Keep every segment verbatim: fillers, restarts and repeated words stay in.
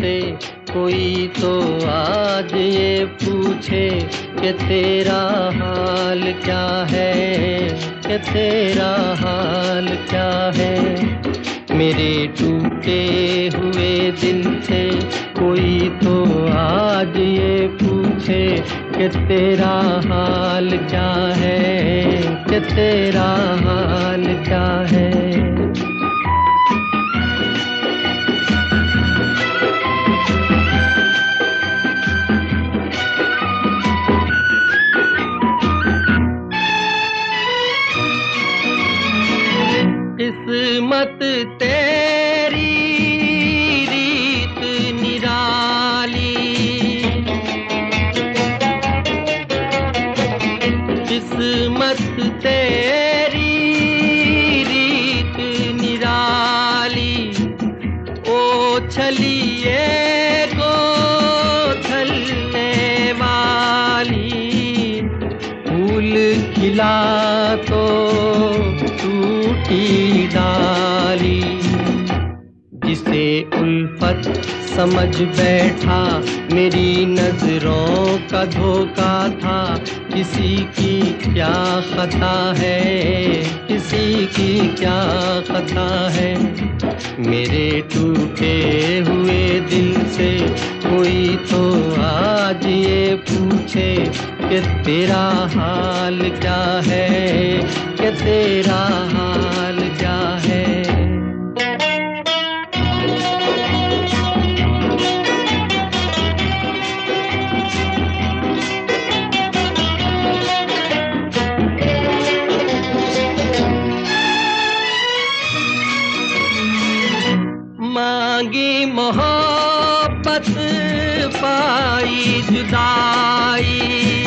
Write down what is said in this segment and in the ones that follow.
से कोई तो आज ये पूछे कि तेरा हाल क्या है, कि तेरा हाल क्या है। मेरे टूटे हुए दिल से कोई तो आज ये पूछे कि तेरा हाल क्या है, कि तेरा हाल क्या है। किस्मत तेरी रीत निराली, किस्मत तेरी रीत निराली। ओ छलिए को छलने वाली, फूल खिला तो टूटी डाली। जिसे उल्फत समझ बैठा मेरी नजरों का धोखा था। किसी की क्या खता है, किसी की क्या खता है। मेरे टूटे हुए दिल से कोई तो आज ये पूछे कि तेरा हाल क्या है, कि तेरा हाल क्या है। मांगी मोहब्बत पाई जुदाई,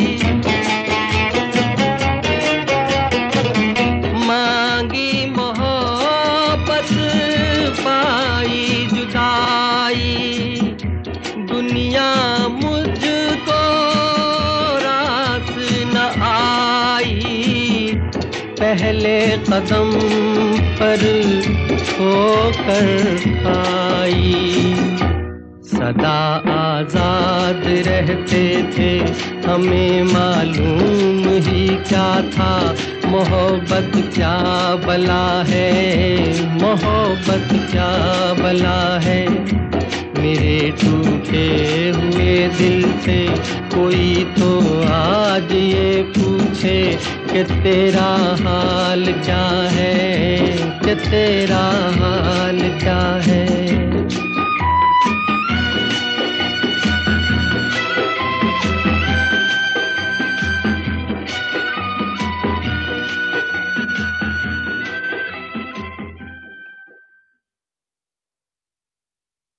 मांगी मोहब्बत पाई जुदाई। दुनिया मुझको रास न आई, पहले कदम पर होकर आई। सदा आजाद रहते थे, हमें मालूम ही क्या था। मोहब्बत क्या बला है, मोहब्बत क्या बला है। मेरे टूटे हुए दिल से कोई तो आज ये पूछे कि तेरा हाल क्या है, कि तेरा हाल क्या है।